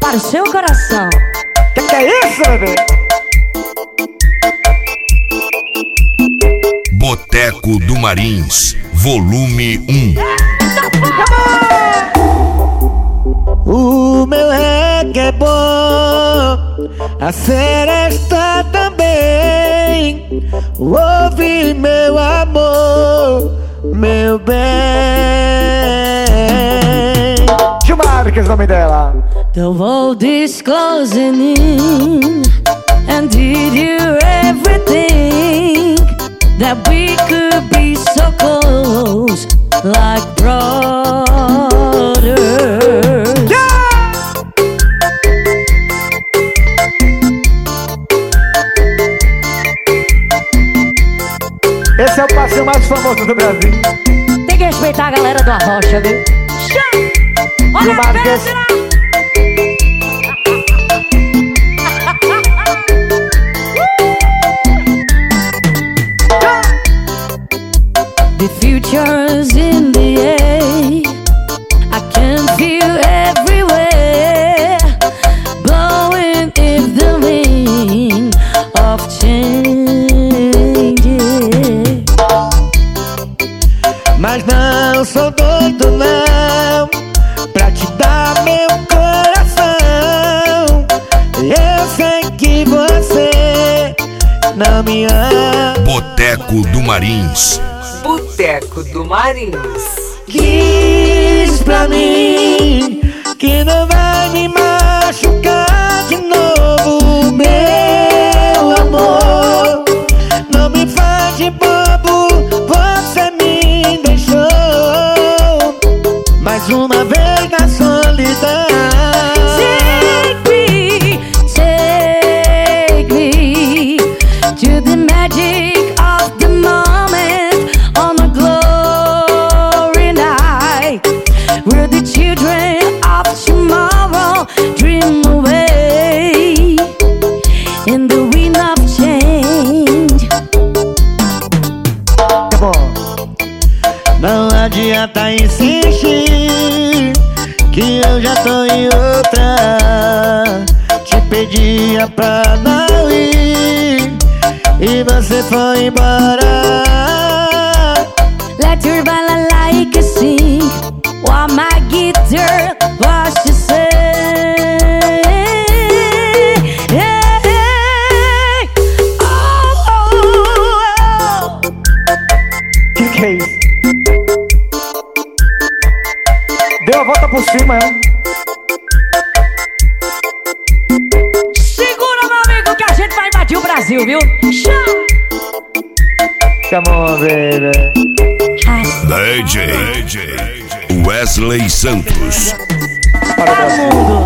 para o seu coração. Que é isso, bebê? Boteco do Marins, volume 1. O meu reggae é bom, a seresta também. Ouve, meu amor, meu bem. Gilmar, que é o nome dela. The world is closing in, and did you ever think that we could be so close, like brothers? Esse é o passeio mais famoso do Brasil. Tem que respeitar a galera do Arrocha, viu? Olha a pedra! The future's in the air, I can feel everywhere, blowing in the wind of change. Mas não sou doido não, pra te dar meu coração. Eu sei que você não me ama. Boteco do Marins. Boteco do Marins. Diz pra mim que não vai me machucar de novo, meu amor. Não me faz de bobo, você me deixou mais uma vez na solidão. Take me to the magic of the moment on a glory night, where the children of tomorrow dream away in the wind of change. Tá bom. Não adianta insistir, que eu já tô em outra. Te pedia pra não ir e você foi embora. Let your balalaika sing while my guitar was to say. Que é isso? Deu a volta por cima, é? Segura, meu amigo, que a gente vai invadir o Brasil, viu? Come on, baby. DJ Wesley Santos. Para o Brasil. Mundo.